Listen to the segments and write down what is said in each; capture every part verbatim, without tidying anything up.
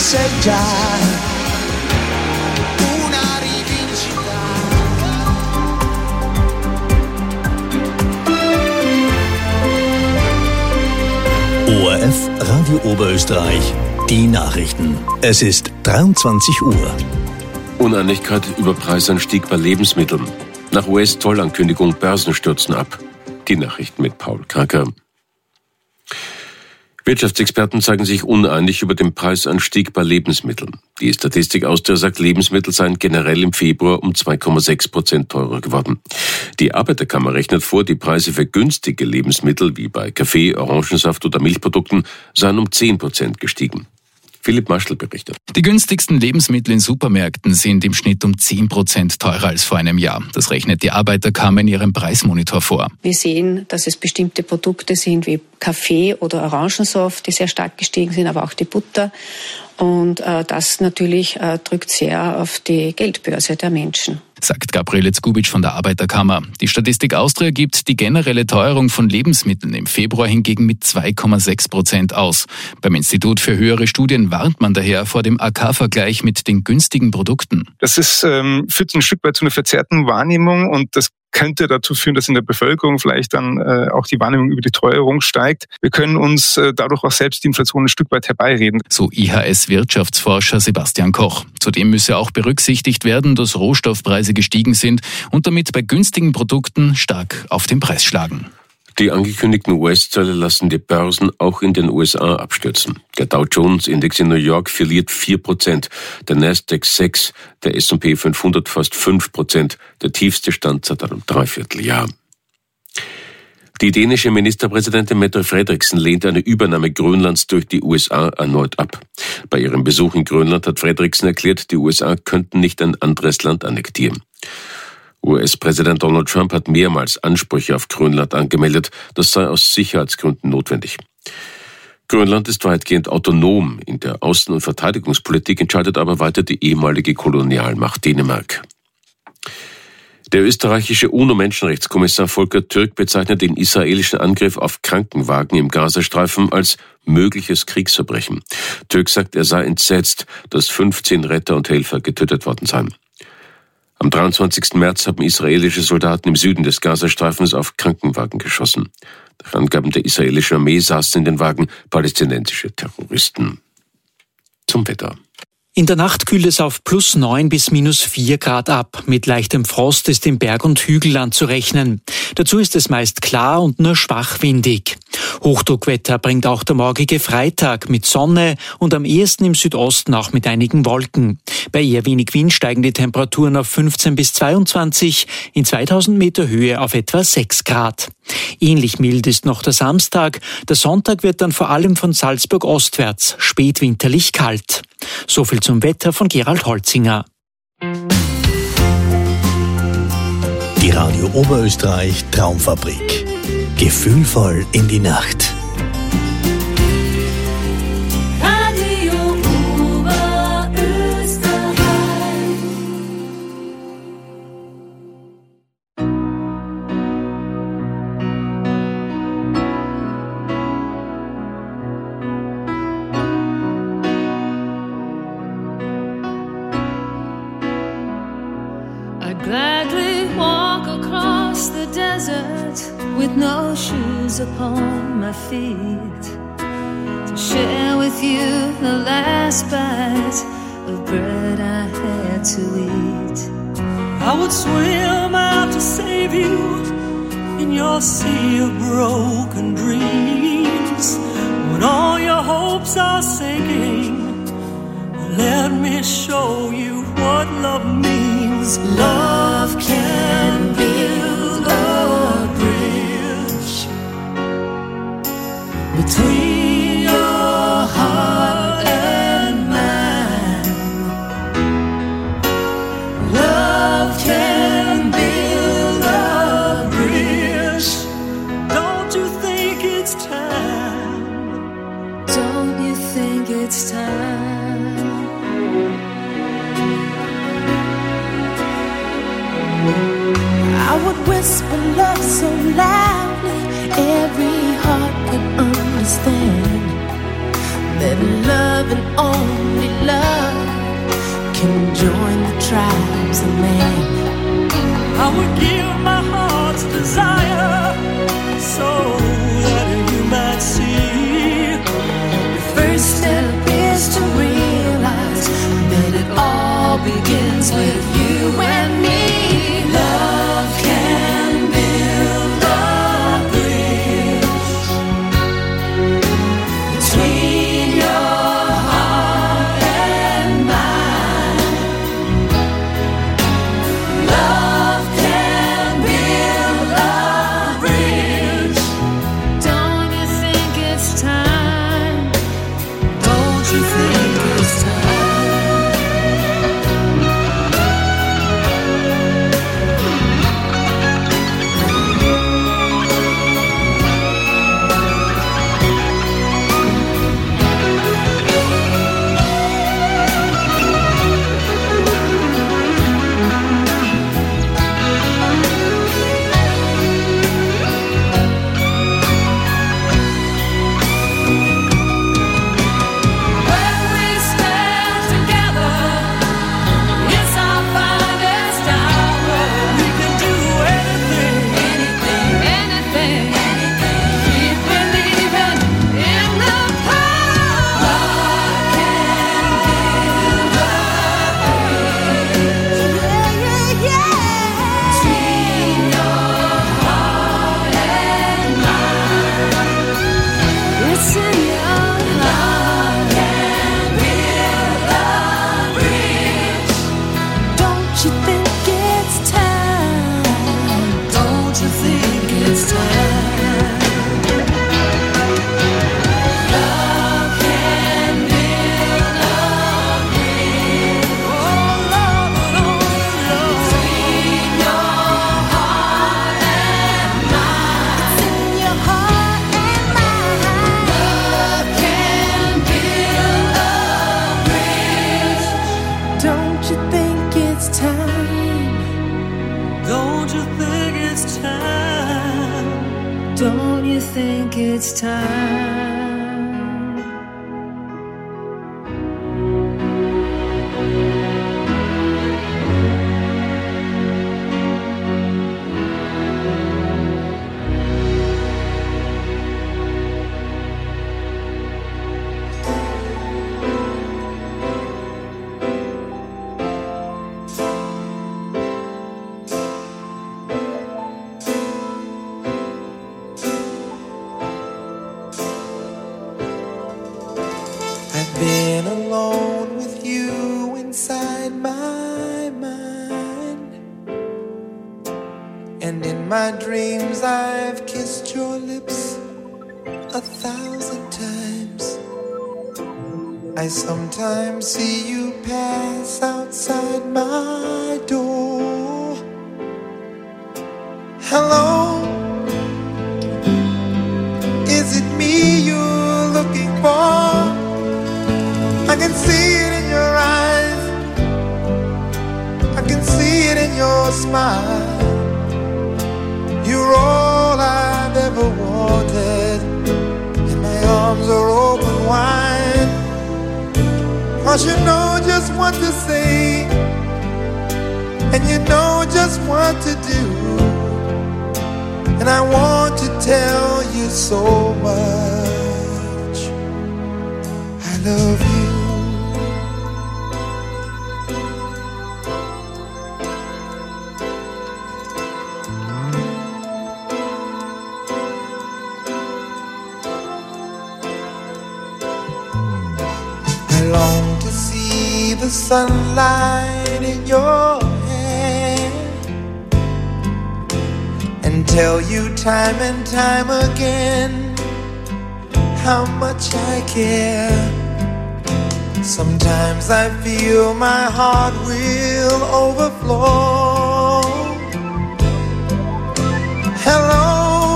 passeggiare, una rivincita. O R F Radio Oberösterreich, die Nachrichten. Es ist dreiundzwanzig Uhr. Uneinigkeit über Preisanstieg bei Lebensmitteln. Nach U S-Zollankündigung Börsen stürzen ab. Die Nachrichten mit Paul Kracker. Wirtschaftsexperten zeigen sich uneinig über den Preisanstieg bei Lebensmitteln. Die Statistik Austria sagt, Lebensmittel seien generell im Februar um zwei Komma sechs Prozent teurer geworden. Die Arbeiterkammer rechnet vor, die Preise für günstige Lebensmittel wie bei Kaffee, Orangensaft oder Milchprodukten seien um zehn Prozent gestiegen. Philipp Maschl berichtet. Die günstigsten Lebensmittel in Supermärkten sind im Schnitt um zehn Prozent teurer als vor einem Jahr. Das rechnet die Arbeiterkammer in ihrem Preismonitor vor. Wir sehen, dass es bestimmte Produkte sind wie Kaffee oder Orangensaft, die sehr stark gestiegen sind, aber auch die Butter. Und äh, das natürlich äh, drückt sehr auf die Geldbörse der Menschen. Sagt Gabriele Zgubitsch von der Arbeiterkammer. Die Statistik Austria gibt die generelle Teuerung von Lebensmitteln im Februar hingegen mit zwei Komma sechs Prozent aus. Beim Institut für höhere Studien warnt man daher vor dem A K-Vergleich mit den günstigen Produkten. Das ist, ähm, führt ein Stück weit zu einer verzerrten Wahrnehmung und das könnte dazu führen, dass in der Bevölkerung vielleicht dann äh, auch die Wahrnehmung über die Teuerung steigt. Wir können uns äh, dadurch auch selbst die Inflation ein Stück weit herbeireden. So I H S-Wirtschaftsforscher Sebastian Koch. Zudem müsse auch berücksichtigt werden, dass Rohstoffpreise gestiegen sind und damit bei günstigen Produkten stark auf den Preis schlagen. Die angekündigten U S-Zölle lassen die Börsen auch in den U S A abstürzen. Der Dow Jones-Index in New York verliert vier Prozent, der Nasdaq sechs, der S und P fünfhundert fast fünf Prozent, der tiefste Stand seit einem Dreivierteljahr. Die dänische Ministerpräsidentin Mette Frederiksen lehnt eine Übernahme Grönlands durch die U S A erneut ab. Bei ihrem Besuch in Grönland hat Frederiksen erklärt, die U S A könnten nicht ein anderes Land annektieren. U S-Präsident Donald Trump hat mehrmals Ansprüche auf Grönland angemeldet. Das sei aus Sicherheitsgründen notwendig. Grönland ist weitgehend autonom. In der Außen- und Verteidigungspolitik entscheidet aber weiter die ehemalige Kolonialmacht Dänemark. Der österreichische UNO-Menschenrechtskommissar Volker Türk bezeichnet den israelischen Angriff auf Krankenwagen im Gazastreifen als mögliches Kriegsverbrechen. Türk sagt, er sei entsetzt, dass fünfzehn Retter und Helfer getötet worden seien. Am dreiundzwanzigsten März haben israelische Soldaten im Süden des Gazastreifens auf Krankenwagen geschossen. Nach Angaben der israelischen Armee saßen in den Wagen palästinensische Terroristen. Zum Wetter. In der Nacht kühlt es auf plus neun bis minus vier Grad ab. Mit leichtem Frost ist im Berg- und Hügelland zu rechnen. Dazu ist es meist klar und nur schwach windig. Hochdruckwetter bringt auch der morgige Freitag mit Sonne und am ehesten im Südosten auch mit einigen Wolken. Bei eher wenig Wind steigen die Temperaturen auf fünfzehn bis zweiundzwanzig, in zweitausend Meter Höhe auf etwa sechs Grad. Ähnlich mild ist noch der Samstag. Der Sonntag wird dann vor allem von Salzburg ostwärts spätwinterlich kalt. So viel zum Wetter von Gerald Holzinger. Die Radio Oberösterreich Traumfabrik. Gefühlvoll in die Nacht. Radio Oberösterreich. I'd gladly walk across the desert with no shoes upon my feet, to share with you the last bite of bread I had to eat. I would swim out to save you in your sea of broken dreams. When all your hopes are sinking, let me show you what love means. Love can build a bridge between your heart and mine. Love can build a bridge. Don't you think it's time? Don't you think it's time? I would whisper love so loudly every heart could understand. for man. I would give my heart's desire so that you might see. The first step is to realize that it all begins with you and me. Love can build a bridge between your heart and mine. Love can build a bridge. Don't you think it's time? Don't you think it's time? When we stand together, it's our finest hour. We can do anything, Anything, Anything. anything. Keep believing in the power. Between your heart and mine, It's in your love can build a bridge. Don't you think it's time? Don't you think it's time? Love can build a bridge. oh love, oh love. Between your heart and mine, In your heart and mine. love can build a bridge. Don't you think it's time? Don't you think it's time? Don't you think it's time? I've been alone with you inside my mind, and in my dreams I've kissed your lips a thousand times. I sometimes see you pass outside my door. Hello, is it me you're looking for? I can see it in your eyes, I can see it in your smile. You're all I've ever wanted, and my arms are open wide. 'Cause you know just what to say, and you know just what to do. And I want to tell you so much I love you. I long to see the sunlight in your hair and tell you time and time again how much I care. Sometimes I feel my heart will overflow. Hello,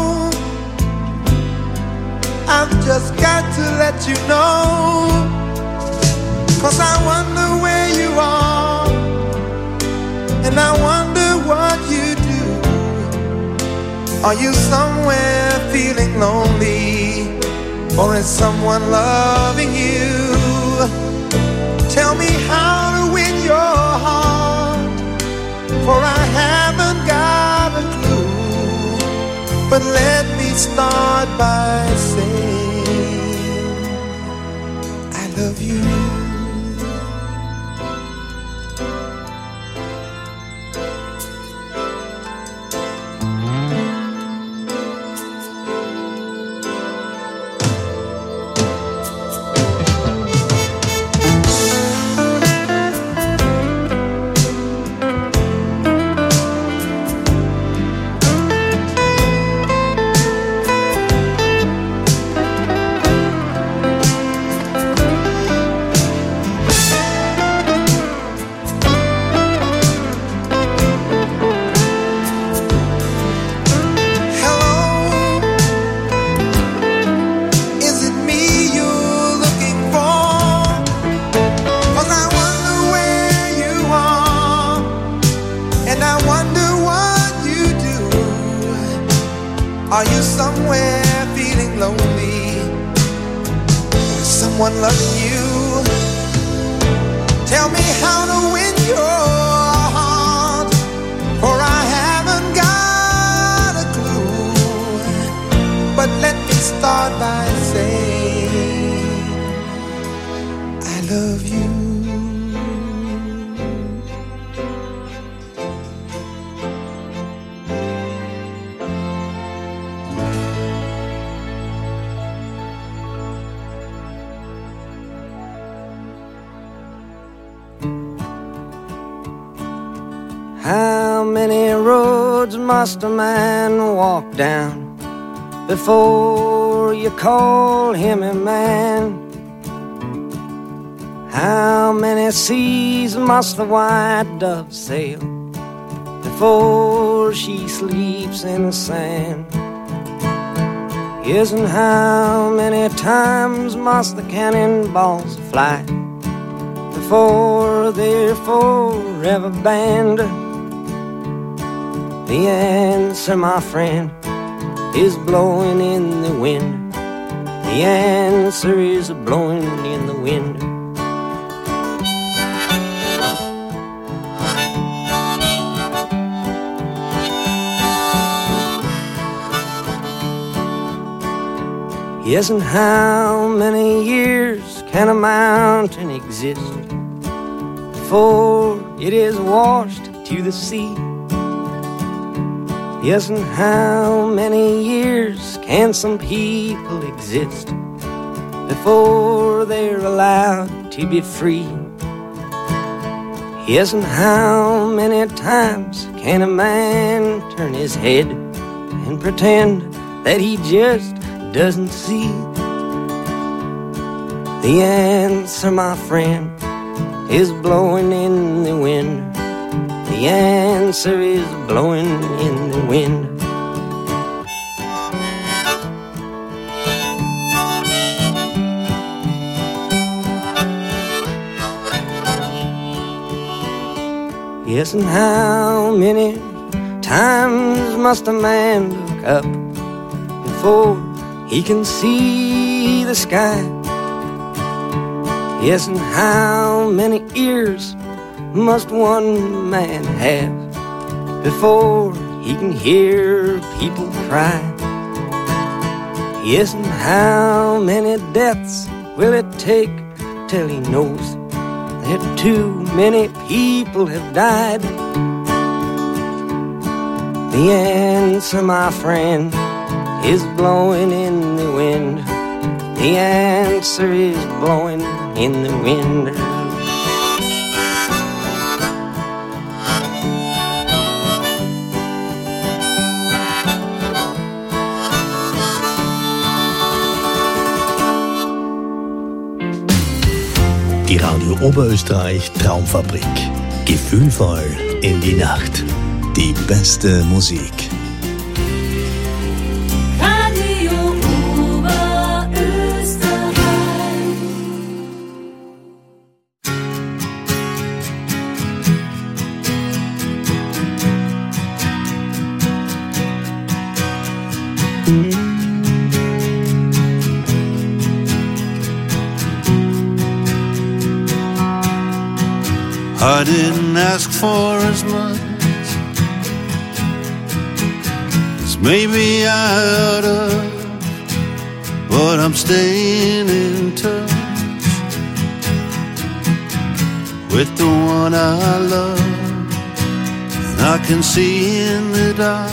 I've just got to let you know, 'cause I wonder where you are, and I wonder what you do. Are you somewhere feeling lonely, or is someone loving you? Tell me how to win your heart, for I haven't got a clue. But let me start by saying I love you. Are you somewhere feeling lonely? With someone loving you? Tell me how to win your heart, for I haven't got a clue. But let me start by saying I love you. How many roads must a man walk down before you call him a man? How many seas must the white dove sail before she sleeps in the sand? Yes, and how many times must the cannonballs fly before they're forever banned? The answer, my friend, is blowing in the wind. The answer is blowing in the wind. Yes, and how many years can a mountain exist before it is washed to the sea? Yes, and how many years can some people exist before they're allowed to be free? Yes, and how many times can a man turn his head and pretend that he just doesn't see? The answer, my friend, is blowing in the wind. The answer is blowing in the wind. Yes, and how many times must a man look up before he can see the sky? Yes, and how many ears must one man have before he can hear people cry? Yes, and how many deaths will it take till he knows that too many people have died? The answer, my friend, is blowing in the wind. The answer is blowing in the wind. Die Radio Oberösterreich Traumfabrik. Gefühlvoll in die Nacht. Die beste Musik. Radio Oberösterreich. I didn't ask for as much Maybe I oughta, but I'm staying in touch with the one I love, and I can see in the dark.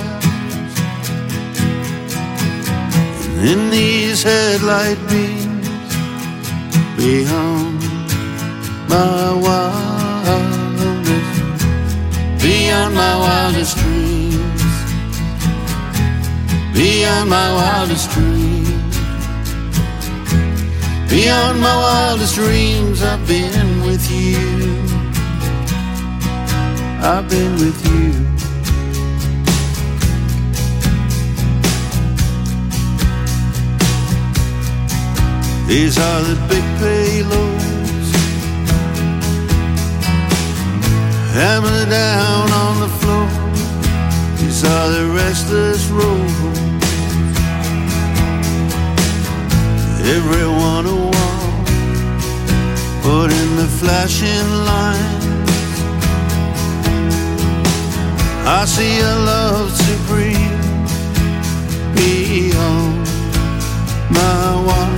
And in these headlight beams, beyond my wildest, beyond my wildest dreams, beyond my wildest dreams, beyond my wildest dreams, I've been with you, I've been with you. These are the big payloads, hammer down on the floor. These are the restless roads, everyone a wall, put in the flashing lines. I see a love supreme beyond my wild,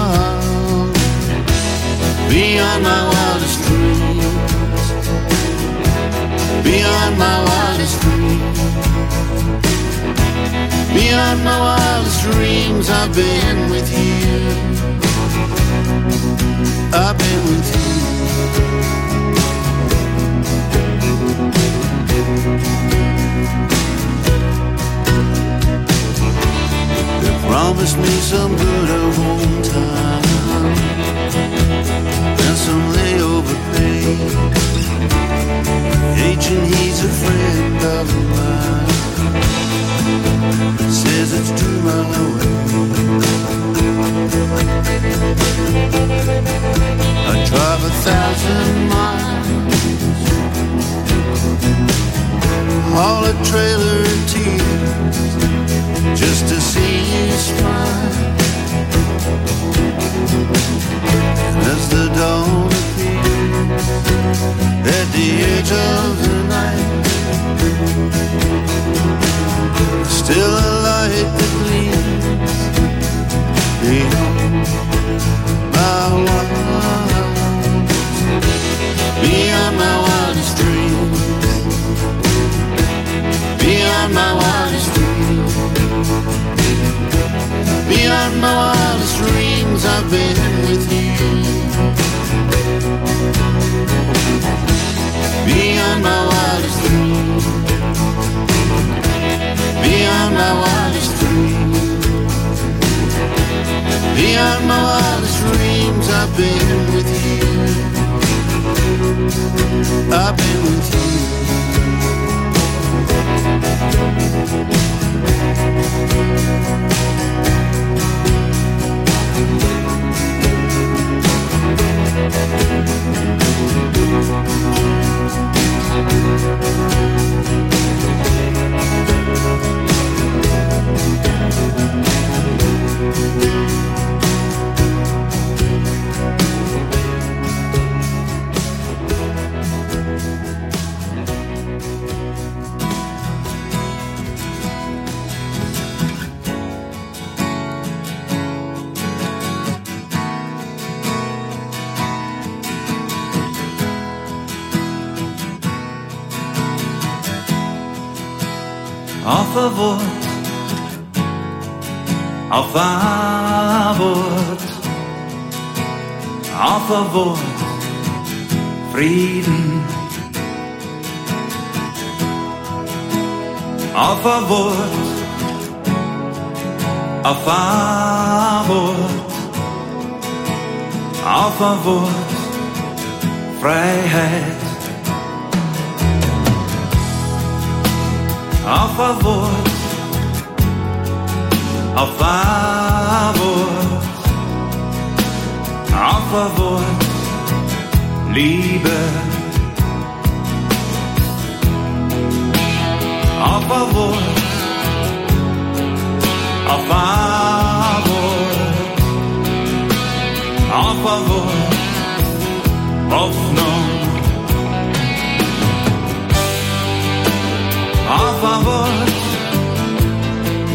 beyond my wildest dreams, beyond my wildest dreams, beyond my wildest dreams, I've been with you, I've been with you. They promised me some good at home time and some layover pay. Agent, he's a friend of mine, says it's two miles away. I drive a thousand miles, haul a trailer of tears, just to see you smile. And as the dawn appears at the edge of the night, still a light that gleams beyond my wildest, beyond my wildest dreams, beyond my wildest dreams, beyond my wildest dreams, I've been with you, beyond my wildest dreams, beyond my wildest dreams, beyond my wildest dreams, I've been with you, I've been with you. A favor, a favor, a favor, Frieden. A favor, a favor, a favor, Freiheit. A favor, a favor, a favor, Liebe. A favor, a favor, a favor, Hoffnung. A favor,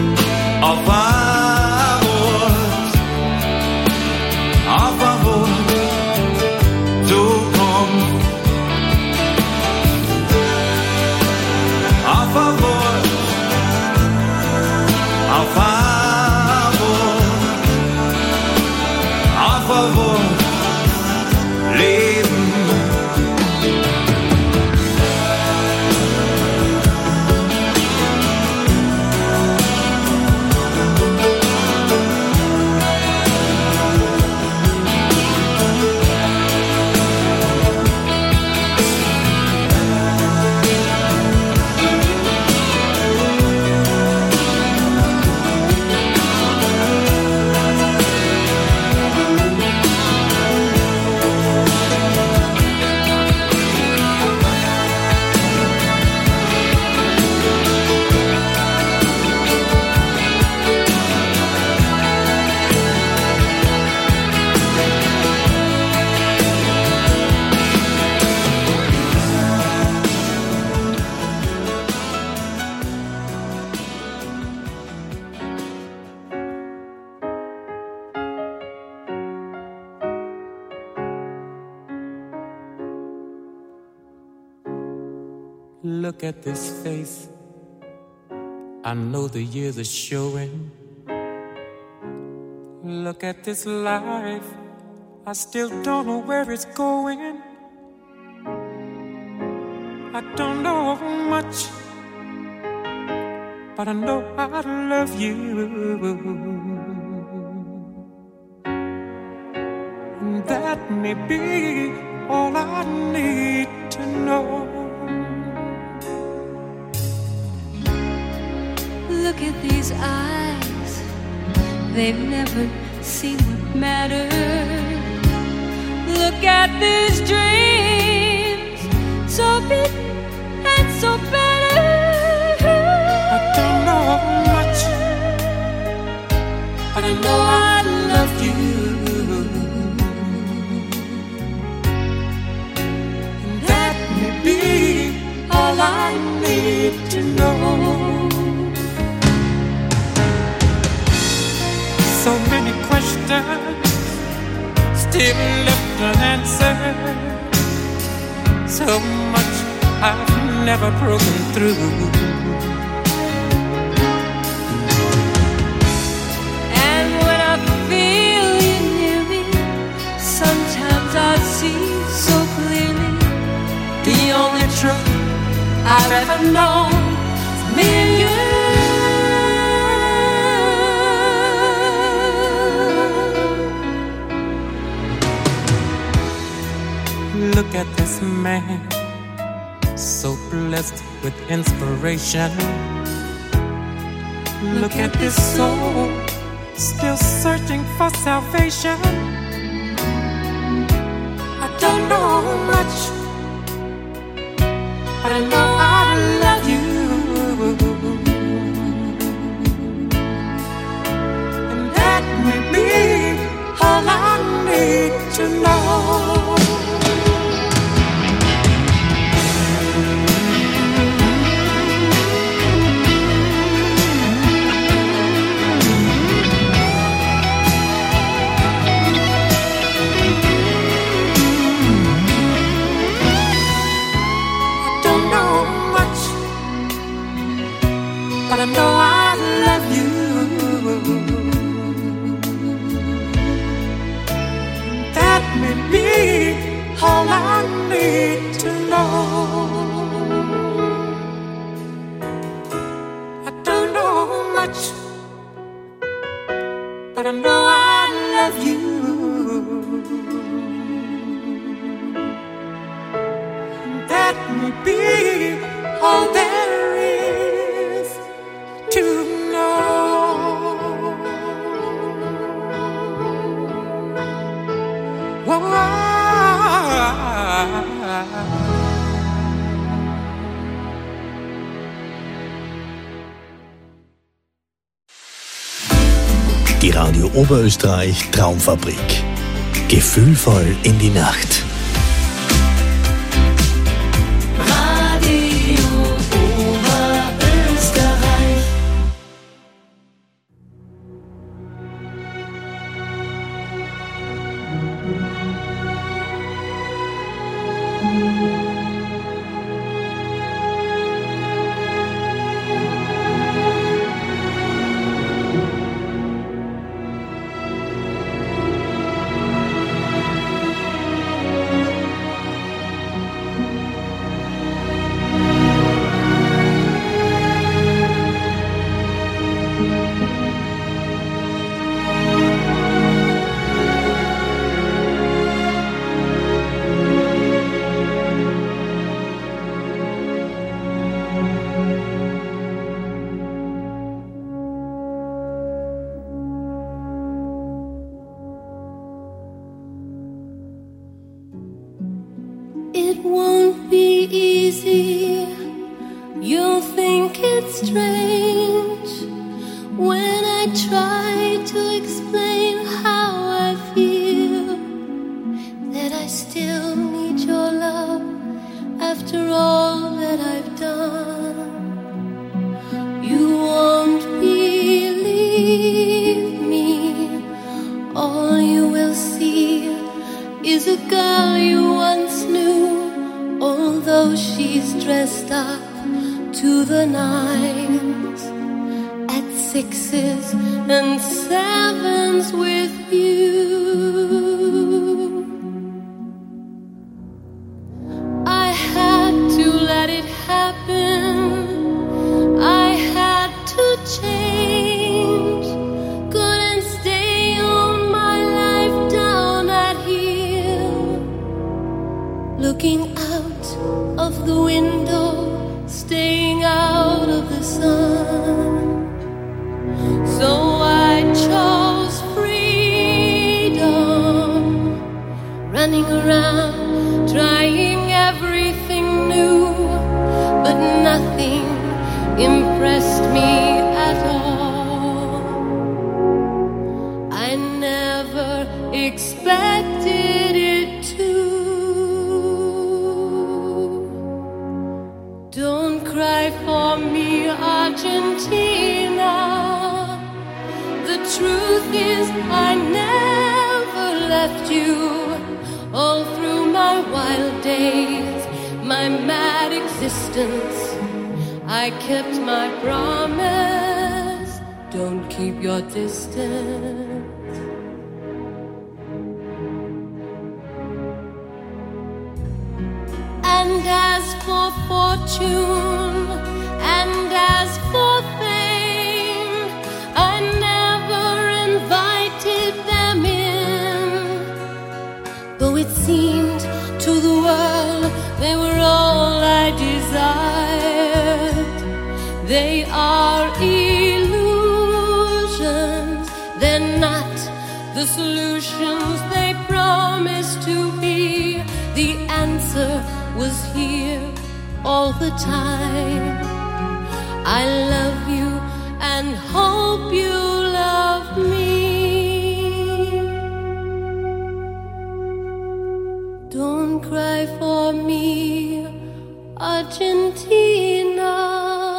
Look at this face. I know the years are showing. Look at this life. I still don't know where it's going. I don't know much, but I know I love you. And that may be all I need to know. Look at these eyes, they've never seen what matters. Look at these dreams, so big and so better. I don't know much, but I know I love you. And that may be all I need to know. So many questions still left unanswered. So much I've never broken through. And when I feel you near me, sometimes I see so clearly the only truth I've ever known is me and you. Look at this man, so blessed with inspiration. Look at this soul, still searching for salvation. I don't know much, but I know I love you. And that may be all I need to know. But I know I love you. That may be all I need to know. I don't know much, but I know I love you. That may be all there is to know. Whoa. Die Radio Oberösterreich Traumfabrik. Gefühlvoll in die Nacht. It won't be easy. You'll think it's strange when I try to explain how I feel, that I still need your love after all that I've done. You won't believe me. All you will see is a girl you once knew, although she's dressed messed up to the nines, at sixes and sevens with you. I had to let it happen, I had to change, couldn't stay on my life down at here, looking out of the window, staying out of the sun. So I chose freedom, running around, trying everything new, but nothing impressed me at all. I never expected it to. Don't cry for me, Argentina. The truth is I never left you. All through my wild days, my mad existence, I kept my promise. Don't keep your distance. And as for fortune, and as for fame, I never invited them in. Though it seemed to the world they were all I desired. They are illusions, they're not the solutions they promised to be. The answer was here all the time. I love you and hope you love me. Don't cry for me, Argentina.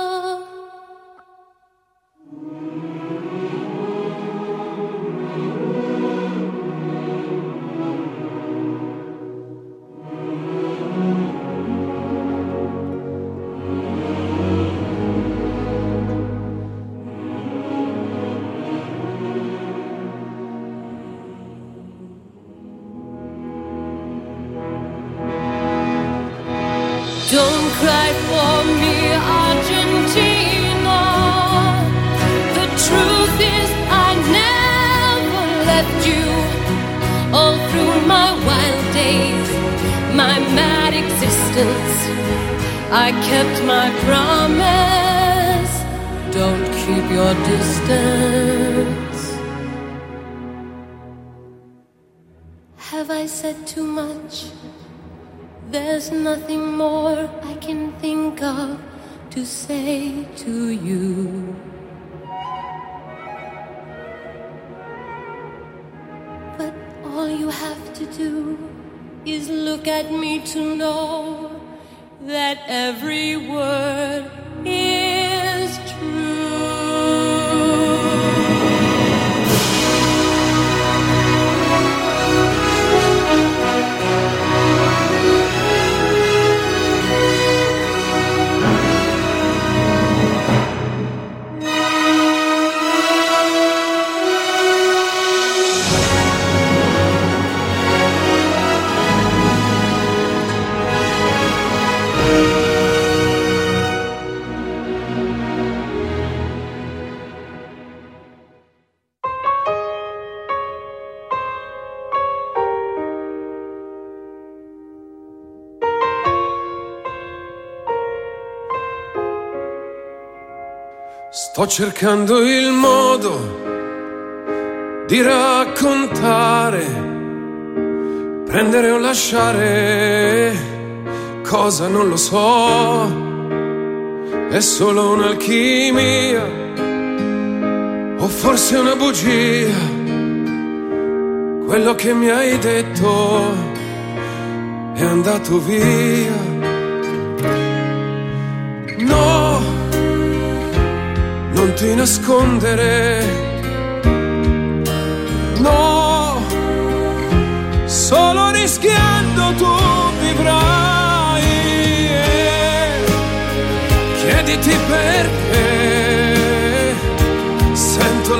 Don't cry for me, Argentina. The truth is I never left you. All through my wild days, my mad existence, I kept my promise. Don't keep your distance. Have I said too much? There's nothing more I can think of to say to you. But all you have to do is look at me to know that every word is true. Sto cercando il modo di raccontare, prendere o lasciare, cosa non lo so, è solo un'alchimia, o forse una bugia, quello che mi hai detto è andato via. No, non ti nascondere, no, solo rischiando tu vivrai.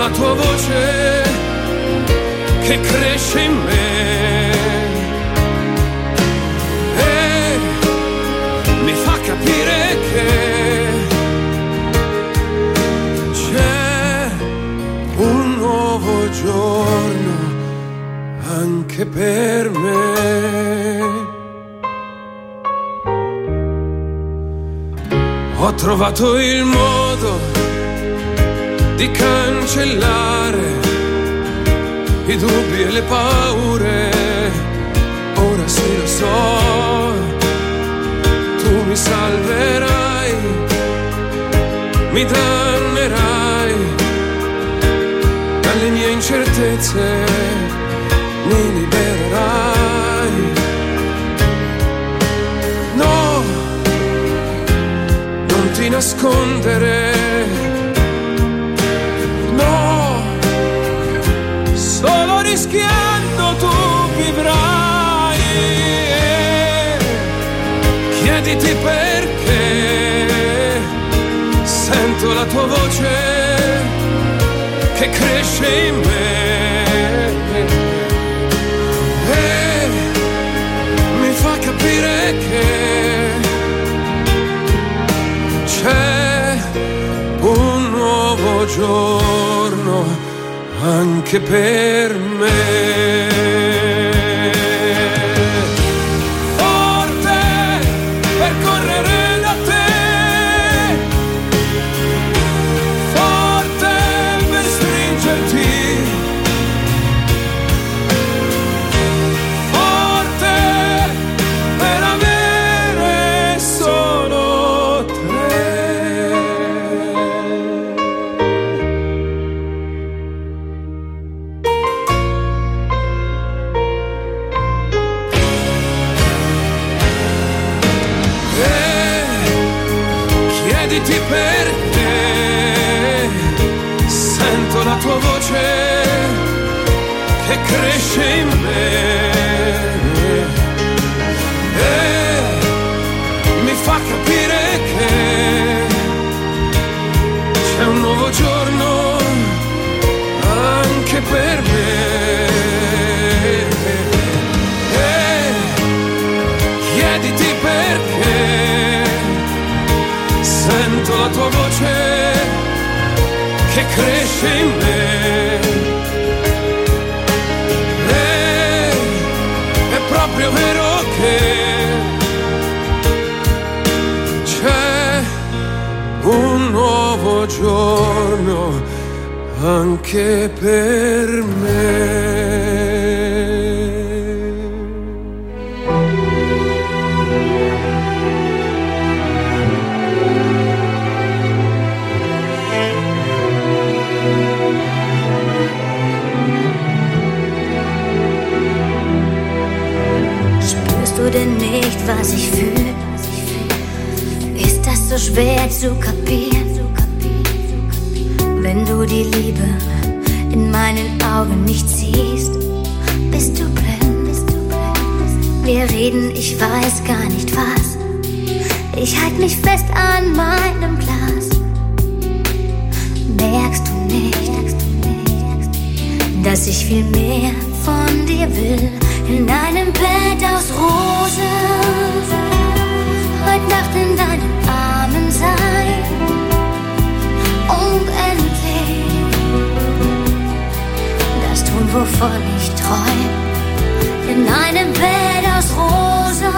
la tua voce che cresce in me e mi fa capire che c'è un nuovo giorno anche per me. Ho trovato il modo di cancellare i dubbi e le paure. Ora sì lo so, tu mi salverai, mi dannerai dalle mie incertezze, mi libererai. No, non ti nascondere, no, solo rischiando tu vivrai. Chiediti perché sento la tua voce che cresce in me e mi fa capire che c'è un nuovo giorno anche per me. Forte per correre da te, forte per stringerti, forte per avere solo te. Chiediti perché sento la tua voce che cresce in me e mi fa capire che c'è un nuovo giorno anche per me. E chiediti perché sento la tua voce che cresce in me e è proprio vero che c'è un nuovo giorno anche per me. Du denn nicht, was ich fühle? Ist das so schwer zu kapieren? Wenn du die Liebe in meinen Augen nicht siehst, bist du blind. Wir reden, ich weiß gar nicht was. Ich halt mich fest an meinem Glas. Merkst du nicht, dass ich viel mehr von dir will? In einem Bett aus Rosen, heute Nacht in deinen Armen sein und endlich das tun, wovon ich träum. In einem Bett aus Rosen,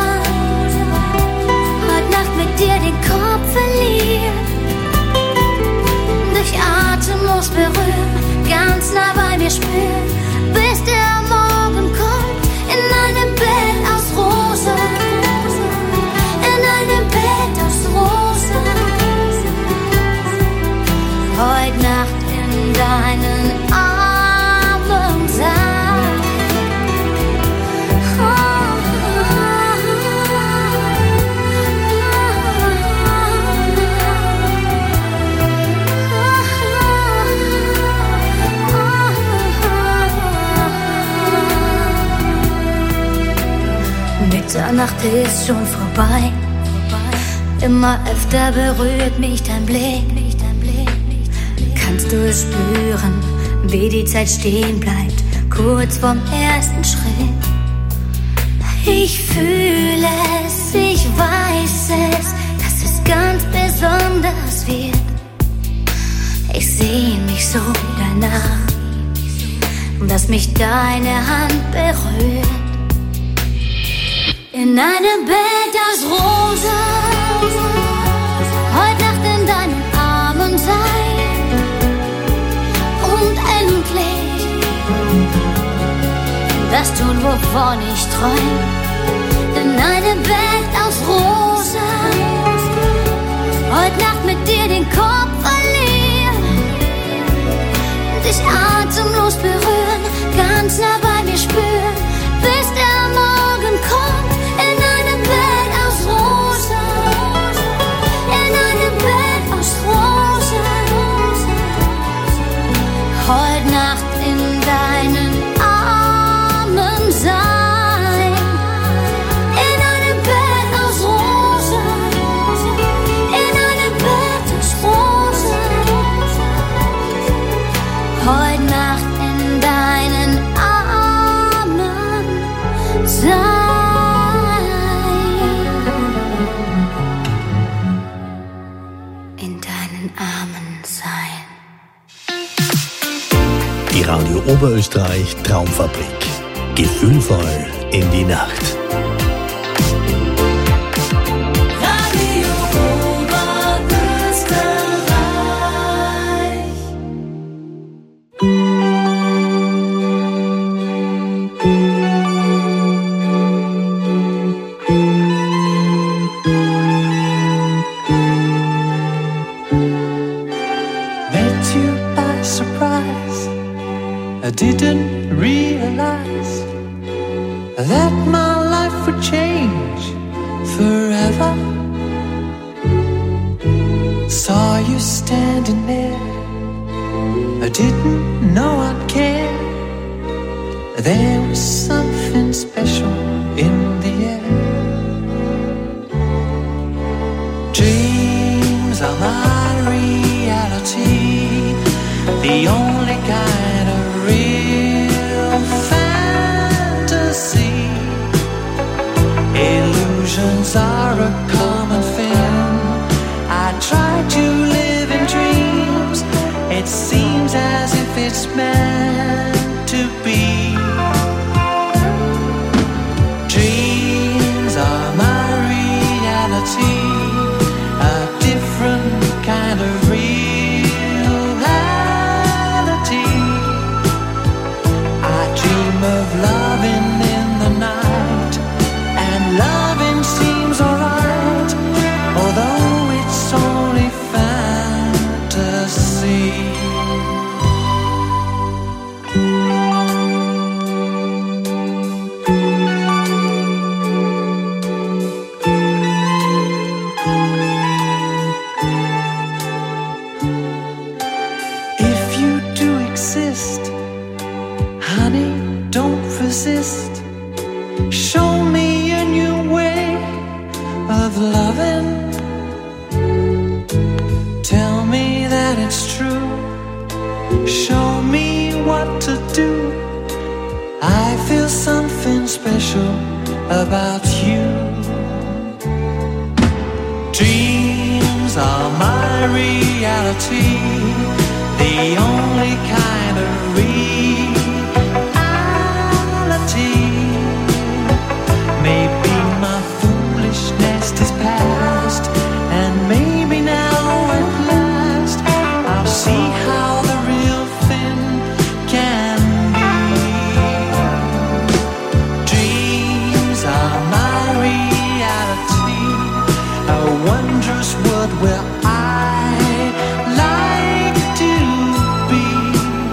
heute Nacht mit dir den Kopf verlieren, durch Atemlos berühren, ganz nah bei mir spüren, bis der Morgen kommt. In einem Bett aus Rosen, in einem Bett aus Rosen, heute Nacht in deinen Armen sein. Oh, Mitternacht ist schon vorbei. Immer öfter berührt mich dein Blick. Kannst du es spüren, wie die Zeit stehen bleibt, kurz vorm ersten Schritt. Ich fühle es, ich weiß es, dass es ganz besonders wird. Ich seh mich so danach, dass mich deine Hand berührt. In einem Bett aus Rosa, heute Nacht in deinen Armen sein und endlich das tun, wovon ich träum. In einem Bett aus Rosa, heute Nacht mit dir den Kopf verlieren, dich atemlos berühren, ganz nah bei mir spüren, bis der Morgen kommt. In einem Bett aus Rosa, in einem Bett aus Rosa, heute Nacht in deinen Armen sein. In einem Bett aus Rosa, in einem Bett aus Rosa, heute Nacht in deinen Armen sein. In deinen Armen sein. Die Radio Oberösterreich Traumfabrik. Gefühlvoll in die Nacht. Radio Oberösterreich. Met you by surprise. I didn't realize that my life would change forever. Saw you standing there. I didn't know I'd care. There was something special in the air. Dreams are my reality, the only kind of real fantasy. Illusions are a common thing. I try to live in dreams. It seems as if it's meant to be. Dreams are my reality, a different kind of reality. I dream of loving in the night, and loving seems alright, although it's only fantasy. If you do exist, honey, don't resist. Show me a new way of loving. Tell me that it's true. Show me what to do. I feel something special about you. Dreams are my reality, the only kind of reality. Maybe my foolishness is past, and maybe now at last I'll see how the real thing can be. Dreams are my reality, a wondrous world where I like to be.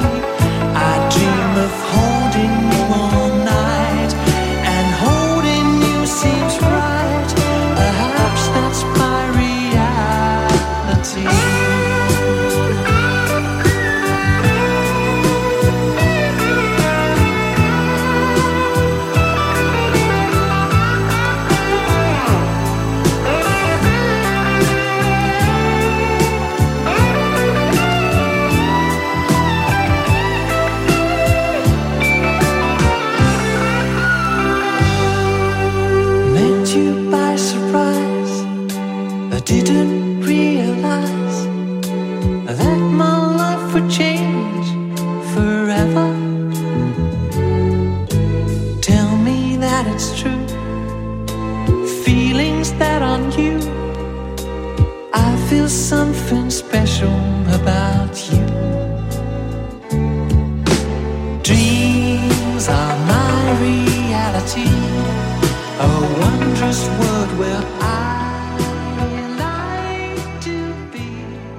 this world where I like to be.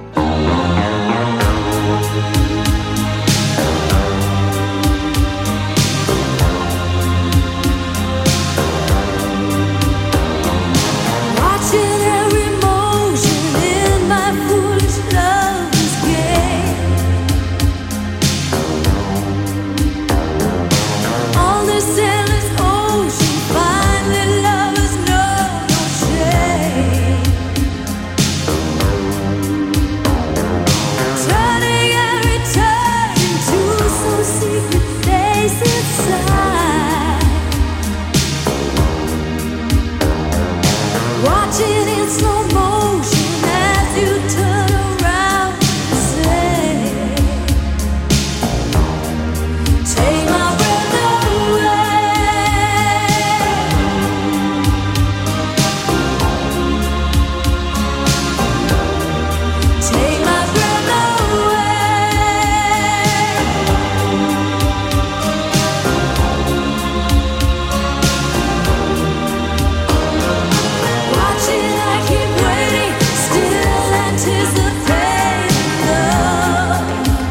Watching every motion in my foolish love's game. On this endless ocean, finally lovers know no shame. Turning and returning to some secret place inside. Watching in slow motion as you turn around and say, take my breath away. Take my breath away. Watching, I keep waiting, still anticipating love.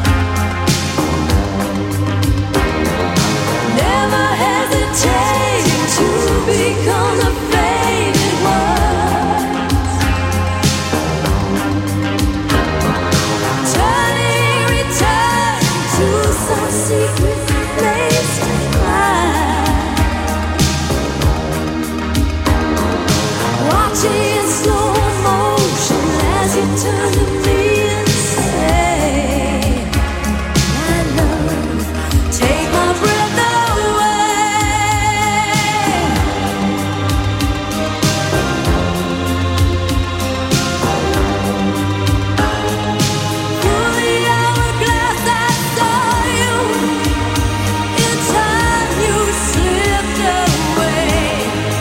Never hesitating to become the faded one. Turning, returning to some secret place to find. Watching in slow motion as you turn to me and say, my love, take my breath away. Through the hourglass I saw you. In time you slipped away.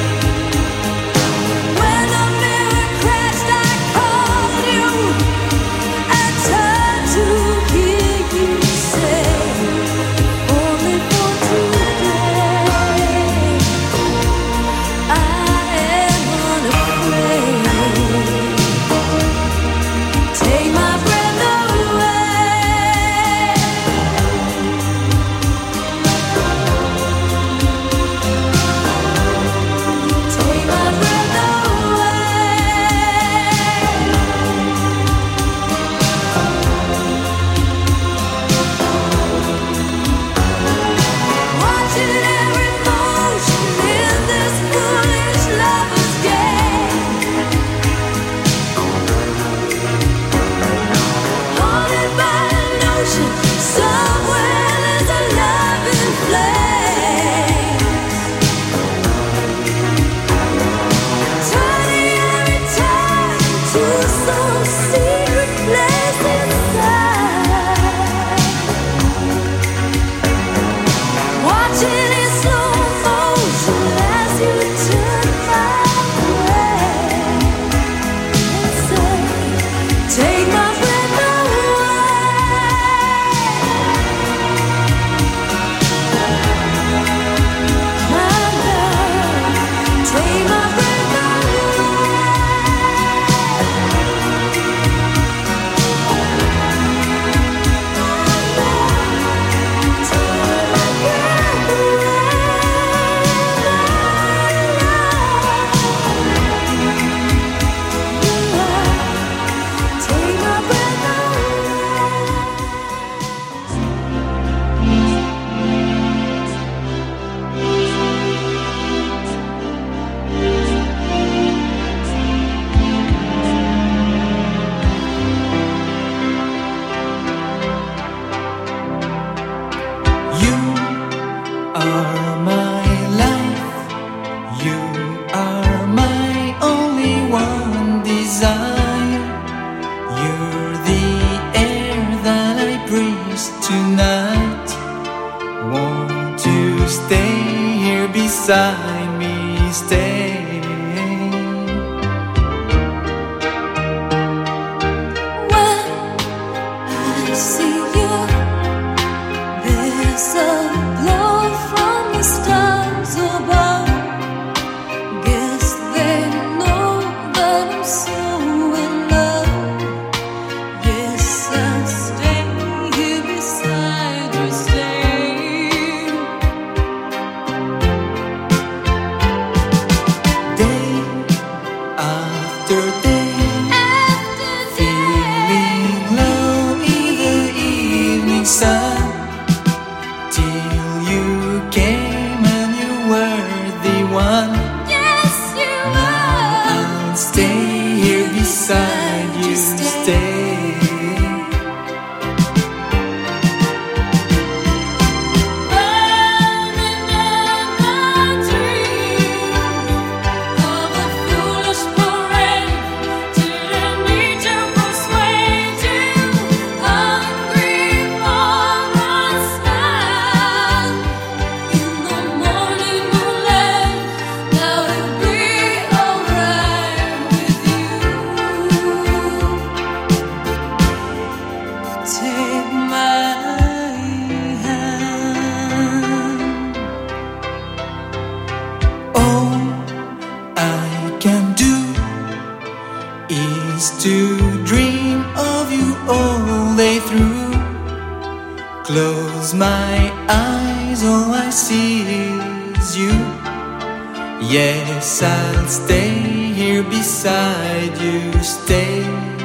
When the mirror crashed, I called you. I turned to hear you say, only for today. I am unafraid. Take my breath away. Take my breath away. Watching every motion in this foolish lover's game. Haunted by a notion, somewhere there's a love in flame. Turning and returning to some secret place inside. Watching in slow motion as you turn my way and say, take my breath away. My love, take my breath away. Take my breath You are my life. You are my only one desire. You're the air that I breathe tonight. Won't you stay here beside me? Stay. When I see you, there's a glow from the stars above. Guess you came and you were the one. Yes, you Now I'll stay here beside you, stay. Close my eyes, all I see is you. Yes, I'll stay here beside you, stay.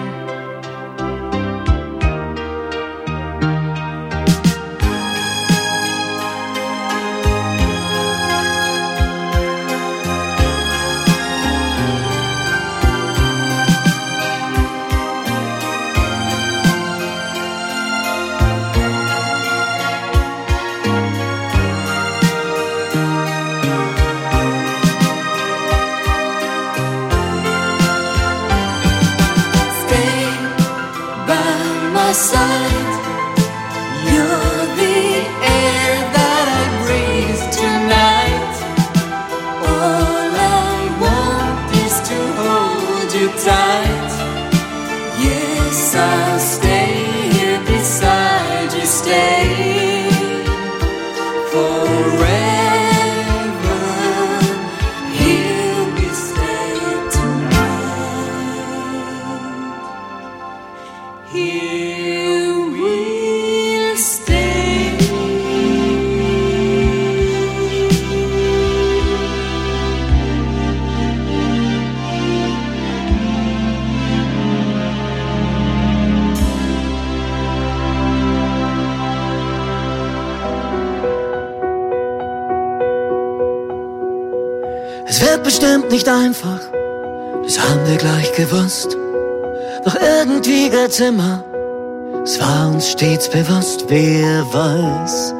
Es wird bestimmt nicht einfach, das haben wir gleich gewusst. Doch irgendwie geht's immer, es war uns stets bewusst, wer weiß,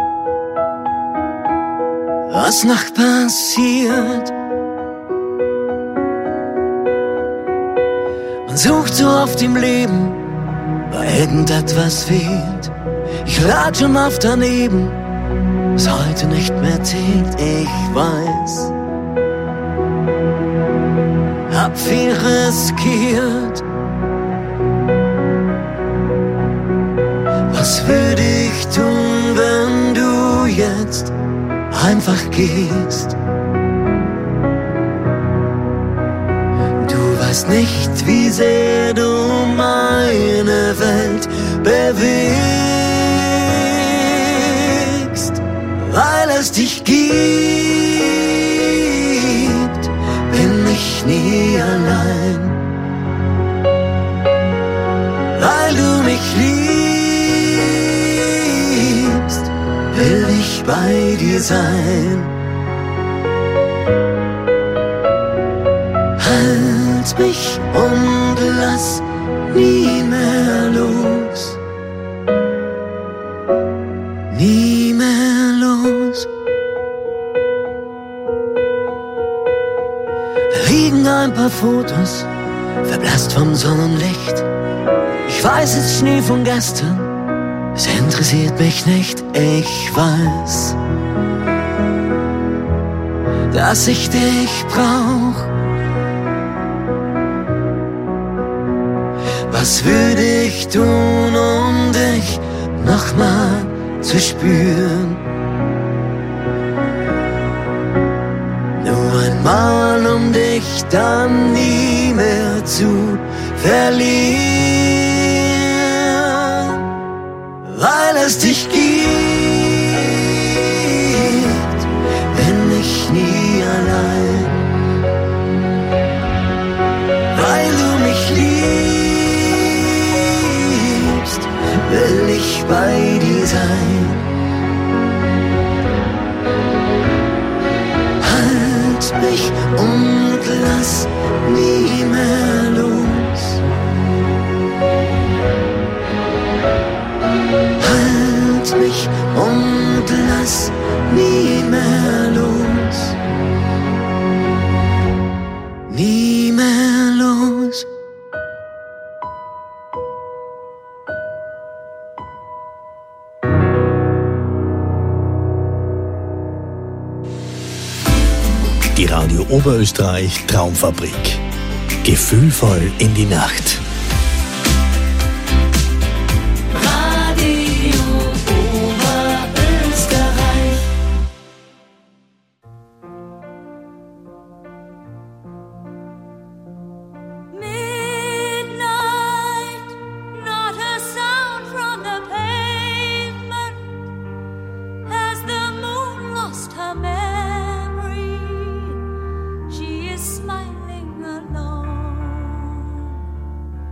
was noch passiert. Man sucht so oft im Leben, weil irgendetwas fehlt. Ich lag schon oft daneben, was heute nicht mehr zählt, ich weiß. Hab viel riskiert. Was würde ich tun, wenn du jetzt einfach gehst? Du weißt nicht, wie sehr du meine Welt bewegst, weil es dich gibt. Nie allein, weil du mich liebst, will ich bei dir sein. Halt mich und lass nie mehr los, nie mehr los. Liegen ein paar Fotos, verblasst vom Sonnenlicht. Ich weiß, es ist Schnee von gestern, es interessiert mich nicht. Ich weiß, dass ich dich brauch. Was würde ich tun, um dich nochmal zu spüren? Nur einmal, um dich dann nie mehr zu verlieren, weil es dich gibt, bin ich nie allein, weil du mich liebst, will ich bei dir sein. mich und lass nie mehr los. Halt mich und lass nie mehr los. Nie mehr los. Die Radio Oberösterreich Traumfabrik. Gefühlvoll in die Nacht. Radio Oberösterreich. Midnight, not a sound from the pavement. Has the moon lost her memory? She is smiling alone.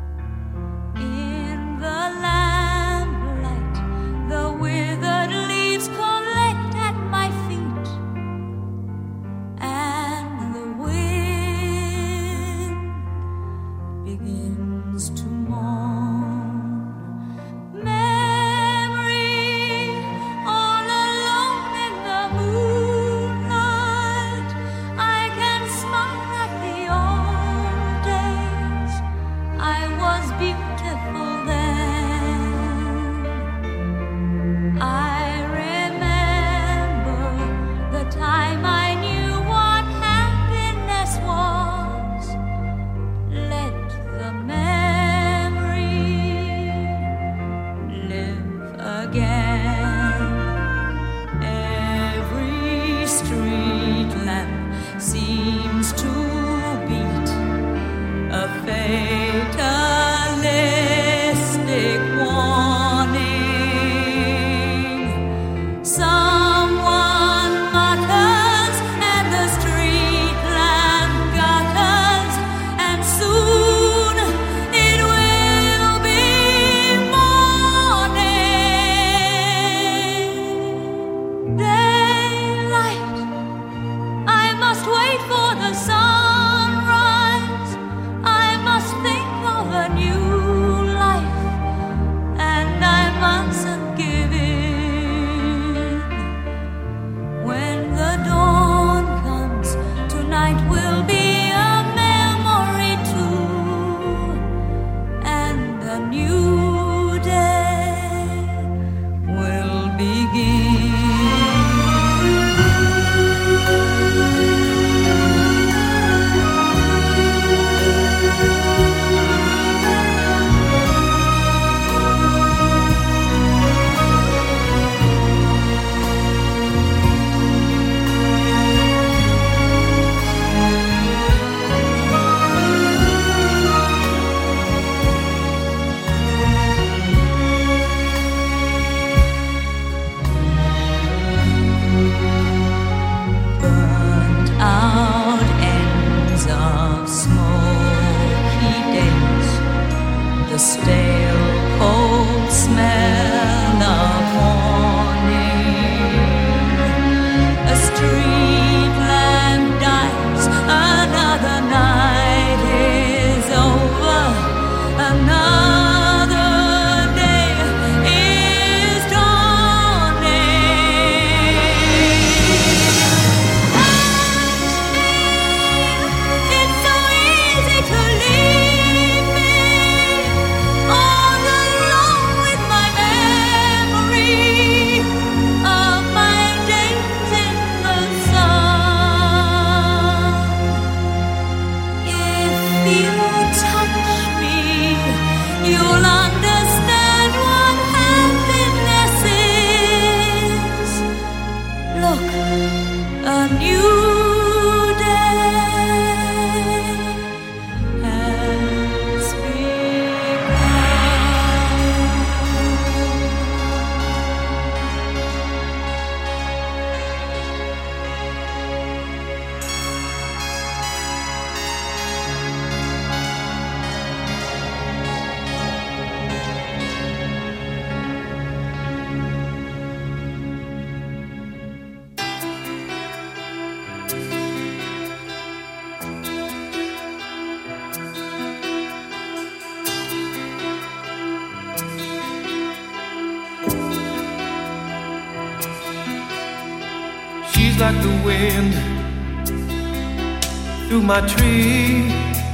She's like the wind through my tree.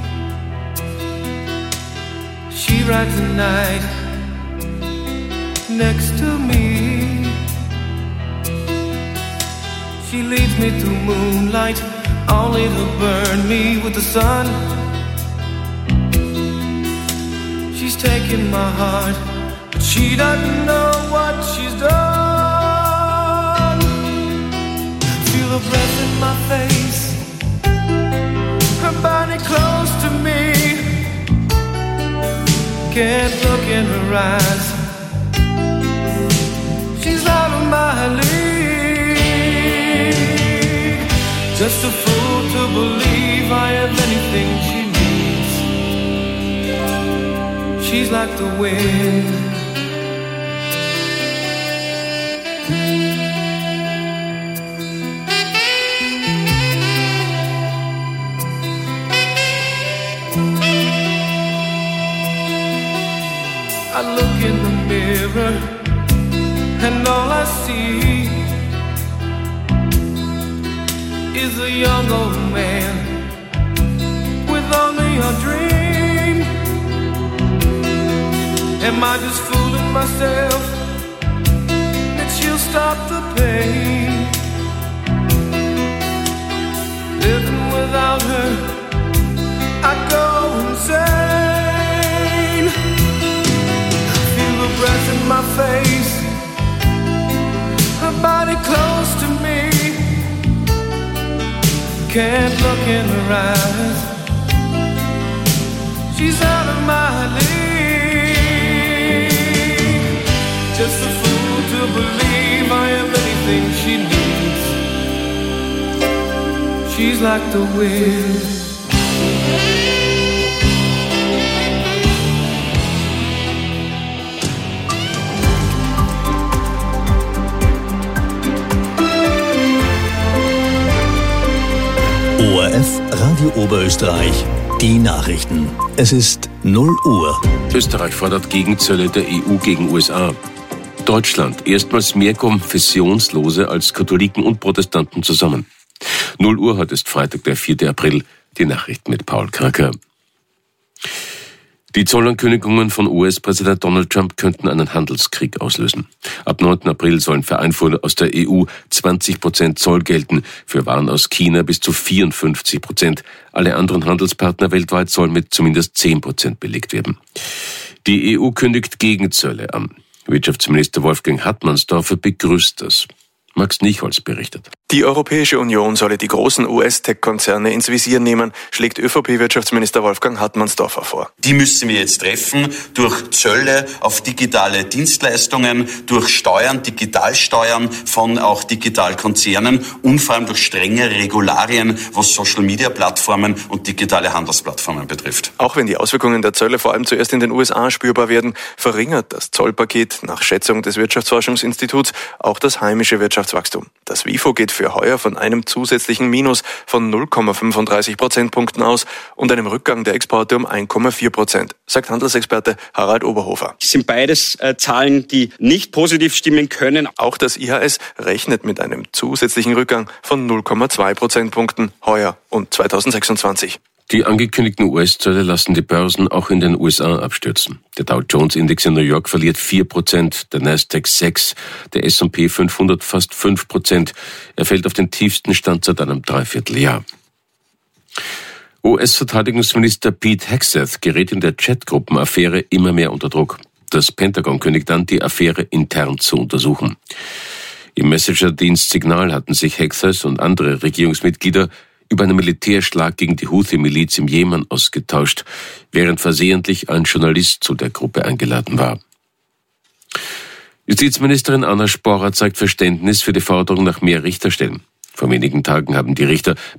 She rides the night next to me. She leads me to moonlight, only to burn me with the sun. She's taking my heart, but she doesn't know what she's done. Feel her breath in my face, her body close to me. Can't look in her eyes, she's out of my league. Just a fool to believe I have anything she needs. She's like the wind. I look in the mirror and all I see is a young old man with only a dream. Am I just fooling myself that she'll stop the pain? Living without her, I go insane. Feel her breath in my face, her body close to me. Can't look in her eyes, she's out of my league. Just a fool to believe I am anything she needs. She's like the wind. O R F Radio Oberösterreich, die Nachrichten. Es ist null Uhr. Österreich fordert Gegenzölle der E U gegen U S A. Deutschland, erstmals mehr Konfessionslose als Katholiken und Protestanten zusammen. null Uhr, heute ist Freitag, der vierte April. Die Nachrichten mit Paul Kracker. Die Zollankündigungen von U S-Präsident Donald Trump könnten einen Handelskrieg auslösen. Ab neunten April sollen für Einfuhr aus der E U zwanzig Prozent Zoll gelten, für Waren aus China bis zu vierundfünfzig Prozent. Alle anderen Handelspartner weltweit sollen mit zumindest zehn Prozent belegt werden. Die E U kündigt Gegenzölle an. Wirtschaftsminister Wolfgang Hartmannsdorfer begrüßt das. Max Nichols berichtet. Die Europäische Union solle die großen U S-Tech-Konzerne ins Visier nehmen, schlägt ÖVP-Wirtschaftsminister Wolfgang Hartmannsdorfer vor. Die müssen wir jetzt treffen durch Zölle auf digitale Dienstleistungen, durch Steuern, Digitalsteuern von auch Digitalkonzernen und vor allem durch strenge Regularien, was Social-Media-Plattformen und digitale Handelsplattformen betrifft. Auch wenn die Auswirkungen der Zölle vor allem zuerst in den U S A spürbar werden, verringert das Zollpaket nach Schätzung des Wirtschaftsforschungsinstituts auch das heimische Wirtschaftswachstum. Das W I F O geht für heuer von einem zusätzlichen Minus von null Komma fünfunddreißig Prozentpunkten aus und einem Rückgang der Exporte um ein Komma vier Prozent, sagt Handelsexperte Harald Oberhofer. Das sind beides äh, Zahlen, die nicht positiv stimmen können. Auch das I H S rechnet mit einem zusätzlichen Rückgang von null Komma zwei Prozentpunkten heuer und zweitausendsechsundzwanzig. Die angekündigten U S-Zölle lassen die Börsen auch in den U S A abstürzen. Der Dow Jones-Index in New York verliert vier Prozent, der Nasdaq sechs, der S und P fünfhundert fast fünf Prozent. Er fällt auf den tiefsten Stand seit einem Dreivierteljahr. U S-Verteidigungsminister Pete Hegseth gerät in der Chatgruppenaffäre immer mehr unter Druck. Das Pentagon kündigt an, die Affäre intern zu untersuchen. Im Messenger-Dienst Signal hatten sich Hegseth und andere Regierungsmitglieder über einen Militärschlag gegen die Houthi-Miliz im Jemen ausgetauscht, während versehentlich ein Journalist zu der Gruppe eingeladen war. Justizministerin Anna Sporrer zeigt Verständnis für die Forderung nach mehr Richterstellen. Vor wenigen Tagen haben die Richter